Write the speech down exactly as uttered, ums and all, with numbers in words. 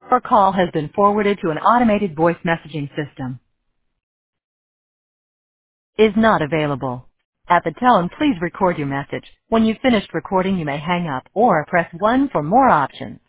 Your call has been forwarded to an automated voice messaging system. Is not available. At the tone, please record your message. When you've finished recording, you may hang up or press one for more options.